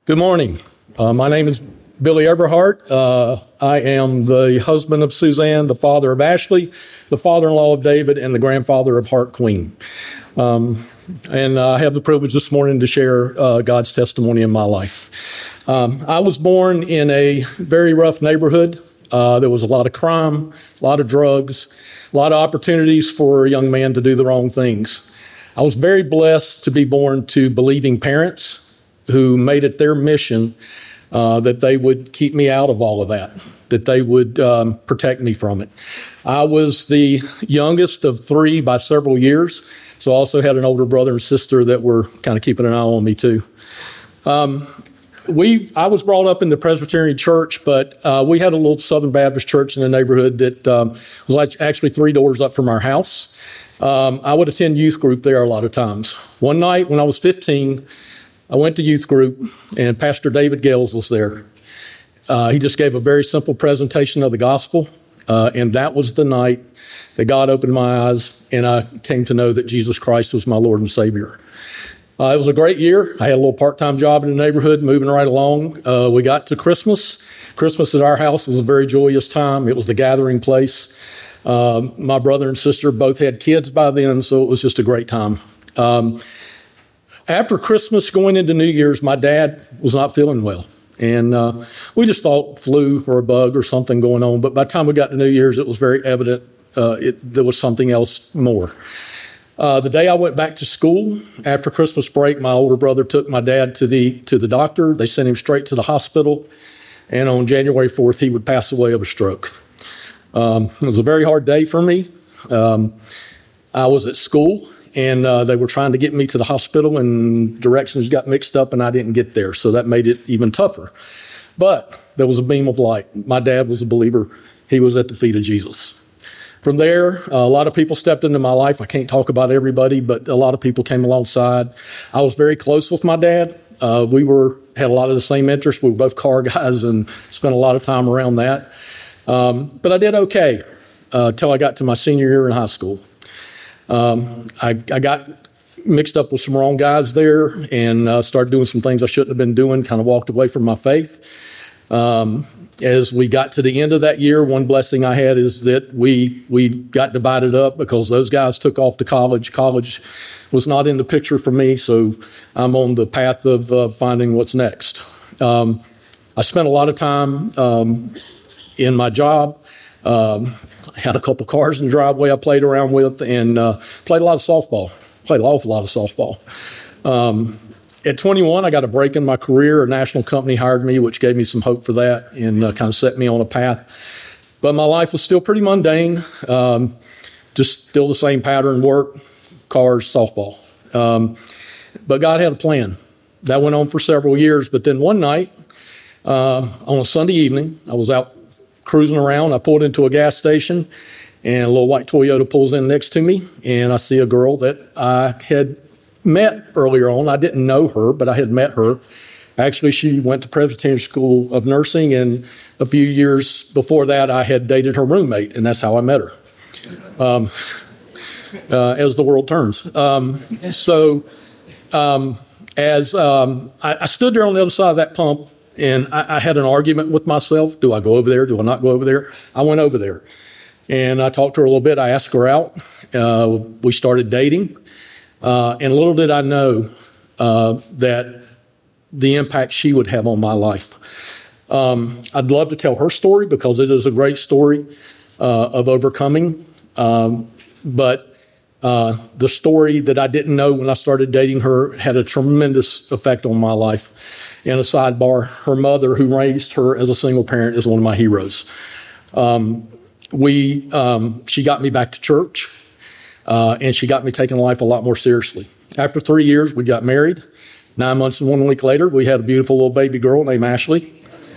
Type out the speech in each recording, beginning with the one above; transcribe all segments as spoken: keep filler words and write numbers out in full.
Good morning. Uh, my name is Billy Everhart. Uh, I am the husband of Suzanne, the father of Ashley, the father-in-law of David, and the grandfather of Hart Queen. Um, and uh, I have the privilege this morning to share uh, God's testimony in my life. Um, I was born in a very rough neighborhood. Uh, there was a lot of crime, a lot of drugs, a lot of opportunities for a young man to do the wrong things. I was very blessed to be born to believing parents who made it their mission uh, that they would keep me out of all of that, that they would um, protect me from it. I was the youngest of three by several years, so I also had an older brother and sister that were kind of keeping an eye on me too. Um, we, I was brought up in the Presbyterian church, but uh, we had a little Southern Baptist church in the neighborhood that um, was like actually three doors up from our house. Um, I would attend youth group there a lot of times. One night when I was fifteen, I went to youth group, and Pastor David Gales was there. Uh, he just gave a very simple presentation of the gospel, uh, and that was the night that God opened my eyes, and I came to know that Jesus Christ was my Lord and Savior. Uh, it was a great year. I had a little part-time job in the neighborhood, moving right along. Uh, we got to Christmas. Christmas at our house was a very joyous time. It was the gathering place. Uh, my brother and sister both had kids by then, so it was just a great time. Um, After Christmas, going into New Year's, my dad was not feeling well. And uh, we just thought flu or a bug or something going on. But by the time we got to New Year's, it was very evident uh, it, there was something else more. Uh, the day I went back to school, after Christmas break, my older brother took my dad to the to the doctor. They sent him straight to the hospital. And on January fourth, he would pass away of a stroke. Um, it was a very hard day for me. Um, I was at school. And uh, they were trying to get me to the hospital, and directions got mixed up, and I didn't get there. So that made it even tougher. But there was a beam of light. My dad was a believer. He was at the feet of Jesus. From there, uh, a lot of people stepped into my life. I can't talk about everybody, but a lot of people came alongside. I was very close with my dad. Uh, we were had a lot of the same interests. We were both car guys and spent a lot of time around that. Um, but I did okay uh, until I got to my senior year in high school. Um, I, I got mixed up with some wrong guys there and uh, started doing some things I shouldn't have been doing, kind of walked away from my faith. Um, as we got to the end of that year, one blessing I had is that we we got divided up because those guys took off to college. College was not in the picture for me, so I'm on the path of uh, finding what's next. Um, I spent a lot of time um, in my job. Um, had a couple cars in the driveway I played around with, and uh, played a lot of softball. Played an awful lot of softball. Um, at twenty-one, I got a break in my career. A national company hired me, which gave me some hope for that and uh, kind of set me on a path. But my life was still pretty mundane, um, just still the same pattern: work, cars, softball. Um, but God had a plan. That went on for several years. But then one night, uh, on a Sunday evening, I was out cruising around. I pulled into a gas station, and a little white Toyota pulls in next to me, and I see a girl that I had met earlier on. I didn't know her, but I had met her. Actually, she went to Presbyterian School of Nursing, and a few years before that, I had dated her roommate, and that's how I met her, um, uh, as the world turns. Um, so um, as um, I, I stood there on the other side of that pump, and I, I had an argument with myself. Do I go over there? Do I not go over there? I went over there. And I talked to her a little bit. I asked her out. Uh, we started dating. Uh, and little did I know uh, that the impact she would have on my life. Um, I'd love to tell her story because it is a great story uh, of overcoming. Um, but uh, the story that I didn't know when I started dating her had a tremendous effect on my life. And a sidebar, her mother, who raised her as a single parent, is one of my heroes. Um, we, um, she got me back to church, uh, and she got me taking life a lot more seriously. After three years, we got married. Nine months and one week later, we had a beautiful little baby girl named Ashley.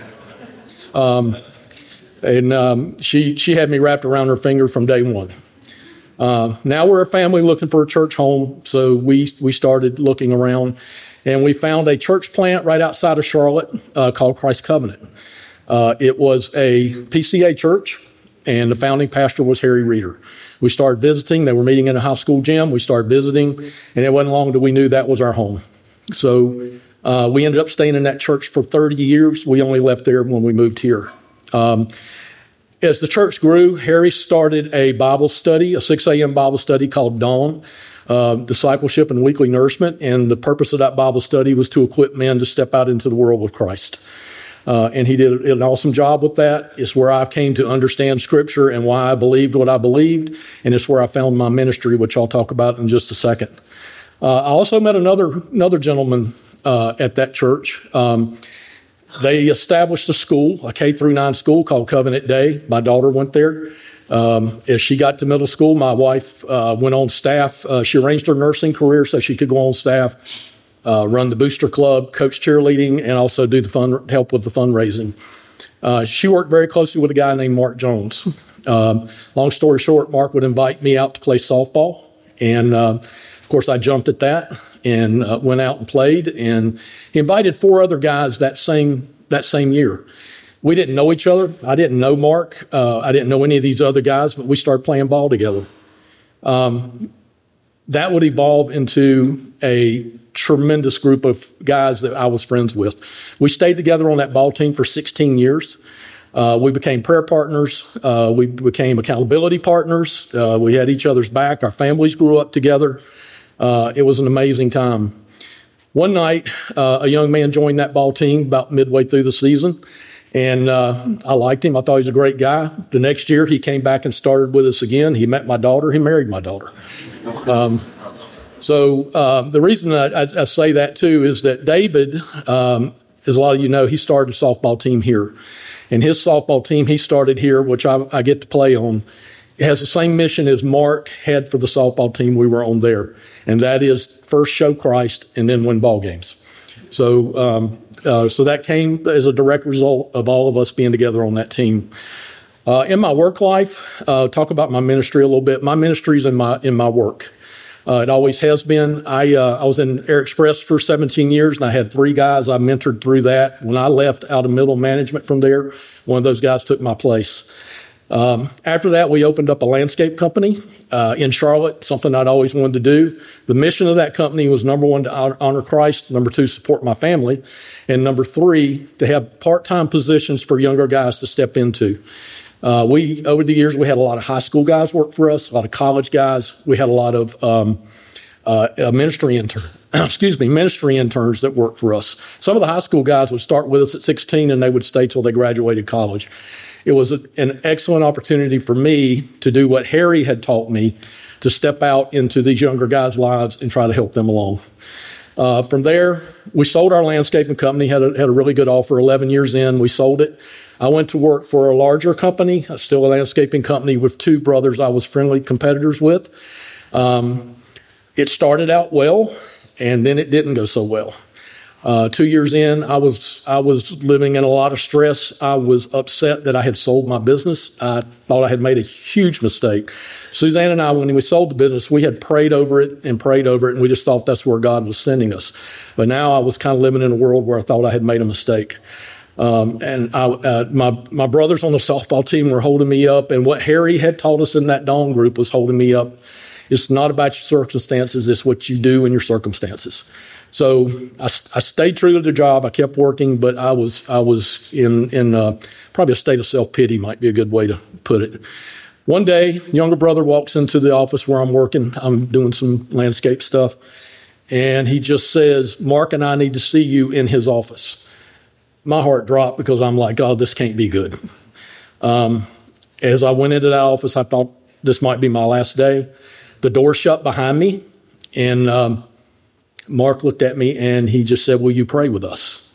Um, and um, she she had me wrapped around her finger from day one. Uh, now we're a family looking for a church home, so we we started looking around. And we found a church plant right outside of Charlotte uh, called Christ Covenant. Uh, it was a P C A church, and the founding pastor was Harry Reeder. We started visiting. They were meeting in a high school gym. We started visiting, and it wasn't long until we knew that was our home. So Uh, we ended up staying in that church for thirty years. We only left there when we moved here. Um, as the church grew, Harry started a Bible study, a six a.m. Bible study called Dawn, uh, Discipleship and Weekly Nourishment. And the purpose of that Bible study was to equip men to step out into the world with Christ. Uh, and he did an awesome job with that. It's where I came to understand Scripture and why I believed what I believed. And it's where I found my ministry, which I'll talk about in just a second. Uh, I also met another another gentleman uh, at that church. Um, they established a school, a K through nine school called Covenant Day. My daughter went there. Um, as she got to middle school, my wife uh, went on staff. Uh, she arranged her nursing career so she could go on staff. Uh, run the booster club, coach cheerleading, and also do the fund, help with the fundraising. Uh, she worked very closely with a guy named Mark Jones. Um, long story short, Mark would invite me out to play softball. And, uh, of course, I jumped at that and uh, went out and played. And he invited four other guys that same that same year. We didn't know each other. I didn't know Mark. Uh, I didn't know any of these other guys, but we started playing ball together. Um, that would evolve into a tremendous group of guys that I was friends with. We stayed together on that ball team for sixteen years. Uh, we became prayer partners. Uh, we became accountability partners. Uh, we had each other's back. Our families grew up together. Uh, it was an amazing time. One night, uh, a young man joined that ball team about midway through the season, and uh, I liked him. I thought he was a great guy. The next year, he came back and started with us again. He met my daughter. He married my daughter. Um, So uh, the reason I, I, I say that, too, is that David, um, as a lot of you know, he started a softball team here. And his softball team he started here, which I, I get to play on, it has the same mission as Mark had for the softball team we were on there. And that is first show Christ and then win ball games. So, um, uh, so that came as a direct result of all of us being together on that team. Uh, in my work life, uh, talk about my ministry a little bit. My ministry is in my in my work. Uh, it always has been. I uh, I was in Air Express for seventeen years, and I had three guys I mentored through that. When I left out of middle management from there, one of those guys took my place. Um, after that, we opened up a landscape company uh, in Charlotte, something I'd always wanted to do. The mission of that company was, number one, to honor Christ, number two, support my family, and number three, to have part-time positions for younger guys to step into. Uh, we, over the years, we had a lot of high school guys work for us, a lot of college guys. We had a lot of um, uh, ministry intern, excuse me, ministry interns that worked for us. Some of the high school guys would start with us at sixteen, and they would stay till they graduated college. It was a, an excellent opportunity for me to do what Harry had taught me, to step out into these younger guys' lives and try to help them along. Uh, from there, we sold our landscaping company, had a, had a really good offer. eleven years in, we sold it. I went to work for a larger company, still a landscaping company, with two brothers I was friendly competitors with. Um, it started out well, and then it didn't go so well. Uh, two years in, I was I was living in a lot of stress. I was upset that I had sold my business. I thought I had made a huge mistake. Suzanne and I, when we sold the business, we had prayed over it and prayed over it, and we just thought that's where God was sending us. But now I was kind of living in a world where I thought I had made a mistake. Um, and I, uh, my my brothers on the softball team were holding me up, and what Harry had taught us in that Dawn group was holding me up. It's not about your circumstances; it's what you do in your circumstances. So I, I stayed true to the job. I kept working, but I was I was in in uh, probably a state of self-pity might be a good way to put it. One day, younger brother walks into the office where I'm working. I'm doing some landscape stuff, and he just says, "Mark and I need to see you in his office." My heart dropped because I'm like, oh, this can't be good. Um, as I went into that office, I thought this might be my last day. The door shut behind me, and um, Mark looked at me, and he just said, will you pray with us?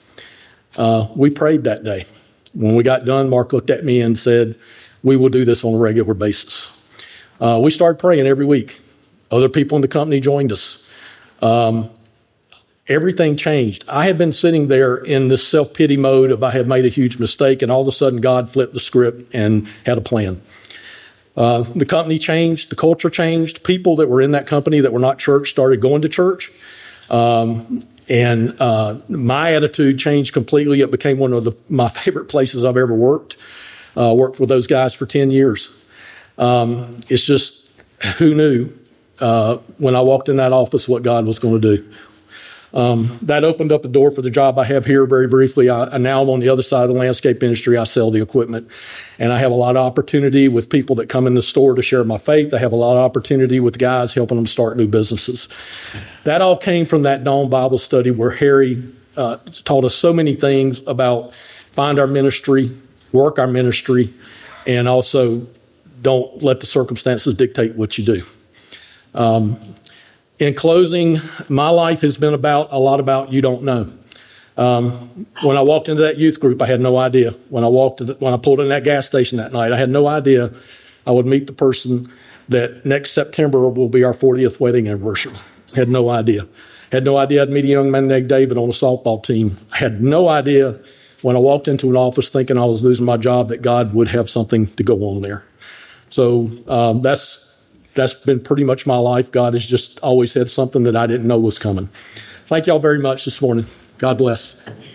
Uh, we prayed that day. When we got done, Mark looked at me and said, we will do this on a regular basis. Uh, we started praying every week. Other people in the company joined us. Um, Everything changed. I had been sitting there in this self-pity mode of I had made a huge mistake, and all of a sudden God flipped the script and had a plan. Uh, the company changed. The culture changed. People that were in that company that were not church started going to church. Um, and uh, my attitude changed completely. It became one of the, my favorite places I've ever worked. Uh, worked with those guys for ten years. Um, it's just, who knew uh, when I walked in that office what God was going to do? Um, that opened up the door for the job I have here very briefly. I, I now I'm on the other side of the landscape industry. I sell the equipment, and I have a lot of opportunity with people that come in the store to share my faith. I have a lot of opportunity with guys helping them start new businesses. That all came from that Dawn Bible study where Harry uh, taught us so many things about find our ministry, work our ministry, and also don't let the circumstances dictate what you do. Um, In closing, my life has been about a lot about you don't know. Um, when I walked into that youth group, I had no idea. When I walked, to the, when I pulled in that gas station that night, I had no idea I would meet the person that next September will be our fortieth wedding anniversary. Had no idea. Had no idea I'd meet a young man named David on a softball team. I had no idea when I walked into an office thinking I was losing my job that God would have something to go on there. So um, that's. That's been pretty much my life. God has just always had something that I didn't know was coming. Thank y'all very much this morning. God bless.